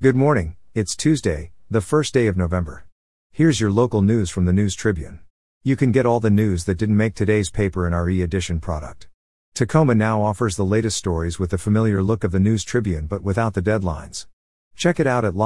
Good morning, it's Tuesday, the first day of November. Here's your local news from the News Tribune. You can get all the news that didn't make today's paper in our e-edition product. Tacoma now offers the latest stories with the familiar look of the News Tribune but without the deadlines. Check it out at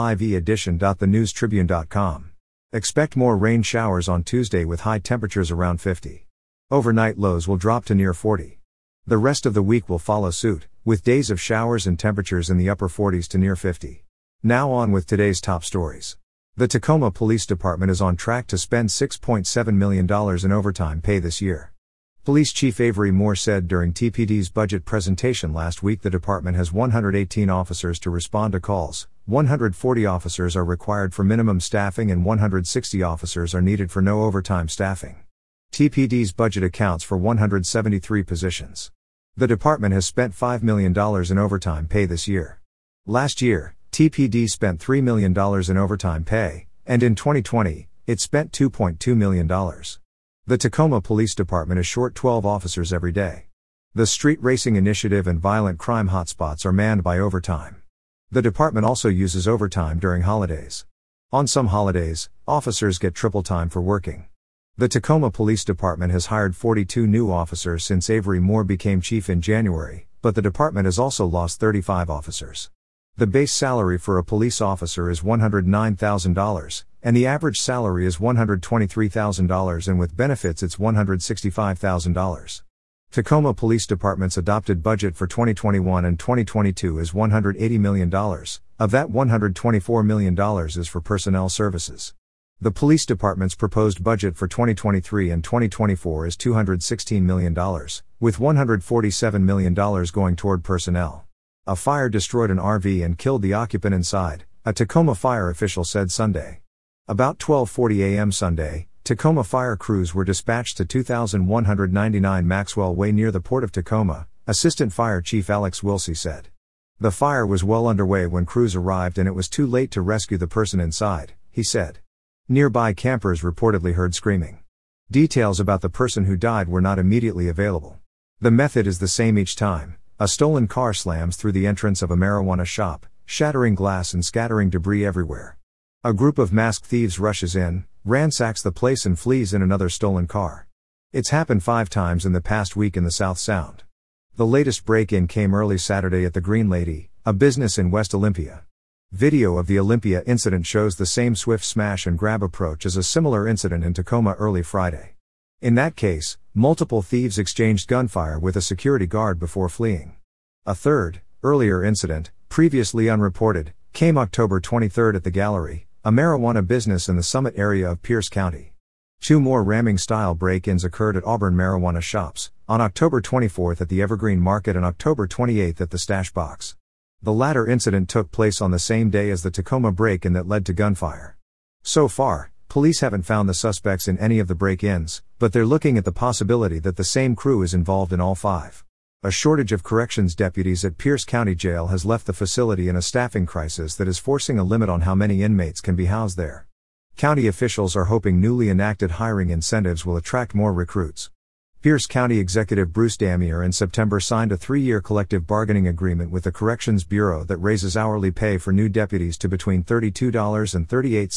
liveedition.thenewstribune.com. Expect more rain showers on Tuesday with high temperatures around 50. Overnight lows will drop to near 40. The rest of the week will follow suit, with days of showers and temperatures in the upper 40s to near 50. Now on with today's top stories. The Tacoma Police Department is on track to spend $6.7 million in overtime pay this year. Police Chief Avery Moore said during TPD's budget presentation last week the department has 118 officers to respond to calls, 140 officers are required for minimum staffing and 160 officers are needed for no overtime staffing. TPD's budget accounts for 173 positions. The department has spent $5 million in overtime pay this year. Last year, TPD spent $3 million in overtime pay, and in 2020, it spent $2.2 million. The Tacoma Police Department is short 12 officers every day. The Street Racing Initiative and violent crime hotspots are manned by overtime. The department also uses overtime during holidays. On some holidays, officers get triple time for working. The Tacoma Police Department has hired 42 new officers since Avery Moore became chief in January, but the department has also lost 35 officers. The base salary for a police officer is $109,000, and the average salary is $123,000, and with benefits it's $165,000. Tacoma Police Department's adopted budget for 2021 and 2022 is $180 million, of that $124 million is for personnel services. The police department's proposed budget for 2023 and 2024 is $216 million, with $147 million going toward personnel. A fire destroyed an RV and killed the occupant inside, a Tacoma fire official said Sunday. About 12:40 a.m. Sunday, Tacoma fire crews were dispatched to 2199 Maxwell Way near the Port of Tacoma, Assistant Fire Chief Alex Wilsey said. The fire was well underway when crews arrived and it was too late to rescue the person inside, he said. Nearby campers reportedly heard screaming. Details about the person who died were not immediately available. The method is the same each time. A stolen car slams through the entrance of a marijuana shop, shattering glass and scattering debris everywhere. A group of masked thieves rushes in, ransacks the place and flees in another stolen car. It's happened 5 times in the past week in the South Sound. The latest break-in came early Saturday at the Green Lady, a business in West Olympia. Video of the Olympia incident shows the same swift smash and grab approach as a similar incident in Tacoma early Friday. In that case, multiple thieves exchanged gunfire with a security guard before fleeing. A third, earlier incident, previously unreported, came October 23 at the Gallery, a marijuana business in the Summit area of Pierce County. 2 more ramming-style break-ins occurred at Auburn marijuana shops, on October 24 at the Evergreen Market and October 28 at the Stash Box. The latter incident took place on the same day as the Tacoma break-in that led to gunfire. So far, police haven't found the suspects in any of the break-ins, but they're looking at the possibility that the same crew is involved in all 5. A shortage of corrections deputies at Pierce County Jail has left the facility in a staffing crisis that is forcing a limit on how many inmates can be housed there. County officials are hoping newly enacted hiring incentives will attract more recruits. Pierce County Executive Bruce Damier in September signed a 3-year collective bargaining agreement with the Corrections Bureau that raises hourly pay for new deputies to between $32.38 and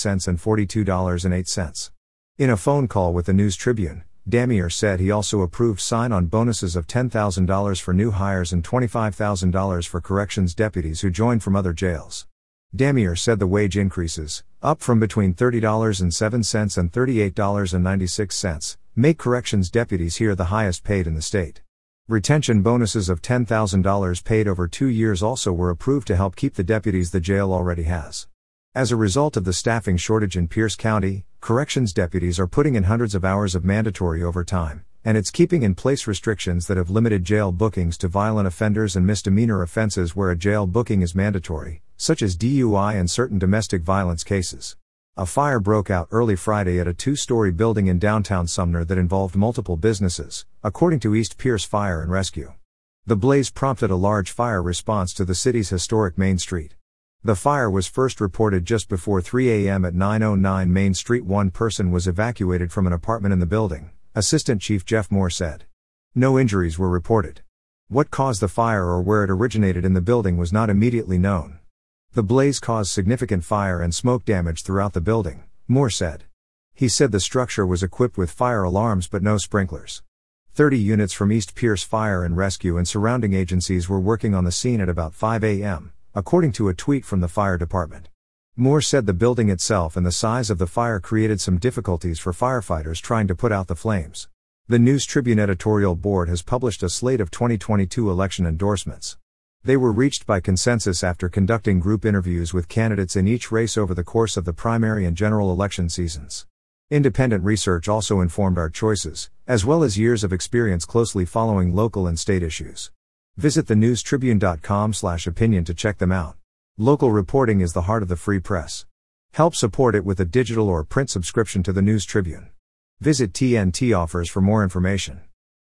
$42.08. In a phone call with the News Tribune, Damier said he also approved sign-on bonuses of $10,000 for new hires and $25,000 for corrections deputies who joined from other jails. Damier said the wage increases, up from between $30.07 and $38.96, make corrections deputies here the highest paid in the state. Retention bonuses of $10,000 paid over 2 years also were approved to help keep the deputies the jail already has. As a result of the staffing shortage in Pierce County, corrections deputies are putting in hundreds of hours of mandatory overtime, and it's keeping in place restrictions that have limited jail bookings to violent offenders and misdemeanor offenses where a jail booking is mandatory, such as DUI and certain domestic violence cases. A fire broke out early Friday at a 2-story building in downtown Sumner that involved multiple businesses, according to East Pierce Fire and Rescue. The blaze prompted a large fire response to the city's historic Main Street. The fire was first reported just before 3 a.m. at 909 Main Street. 1 person was evacuated from an apartment in the building, Assistant Chief Jeff Moore said. No injuries were reported. What caused the fire or where it originated in the building was not immediately known. The blaze caused significant fire and smoke damage throughout the building, Moore said. He said the structure was equipped with fire alarms but no sprinklers. 30 units from East Pierce Fire and Rescue and surrounding agencies were working on the scene at about 5 a.m., according to a tweet from the fire department. Moore said the building itself and the size of the fire created some difficulties for firefighters trying to put out the flames. The News Tribune editorial board has published a slate of 2022 election endorsements. They were reached by consensus after conducting group interviews with candidates in each race over the course of the primary and general election seasons. Independent research also informed our choices, as well as years of experience closely following local and state issues. Visit thenewstribune.com/opinion to check them out. Local reporting is the heart of the free press. Help support it with a digital or print subscription to the News Tribune. Visit TNT Offers for more information.